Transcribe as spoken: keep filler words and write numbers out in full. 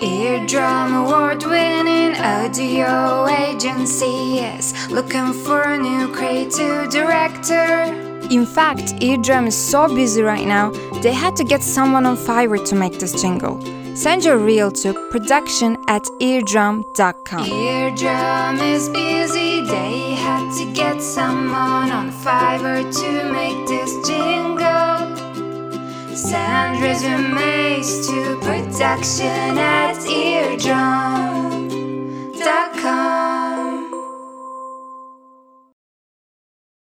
Eardrum award-winning audio agency is looking for a new creative director. In fact, Eardrum is so busy right now, they had to get someone on Fiverr to make this jingle. Send your reel to production at eardrum dot com. Eardrum is busy, they had to get someone on Fiverr to make this jingle. Send resumes to production at Eardrum.